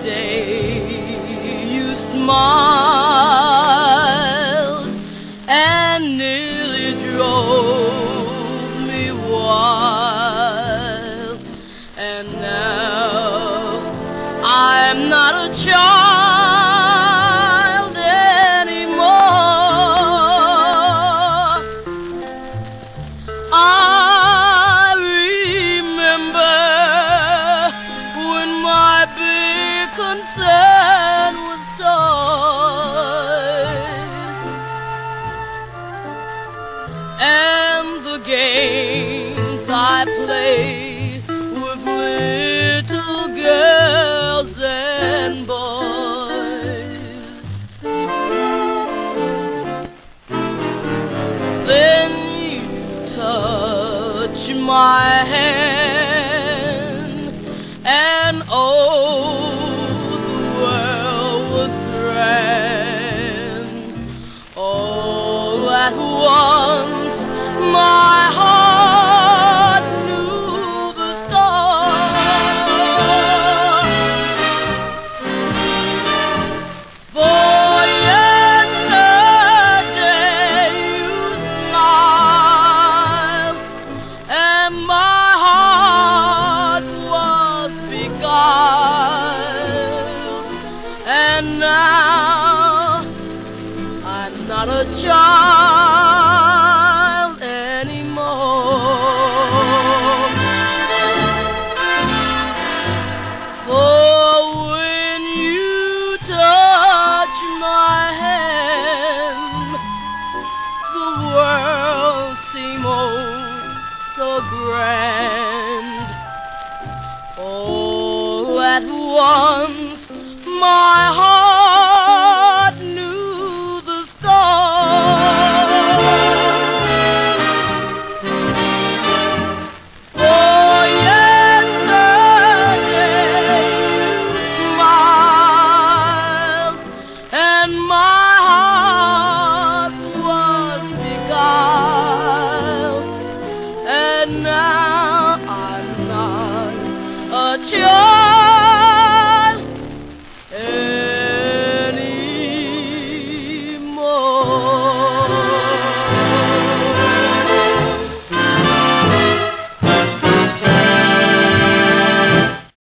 day you smiled and nearly drove me wild, and now I'm not a child anymore. I remember when my big concern was toys and the games I played with little girls and boys. Then you touch my hand, and oh, the world was grand. All at once my heart knew the score. For yesterday you smiled, and my heart was beguiled, and now I'm not a child anymore. For when you touch my hand, the world seemed oh so grand. All at once my heart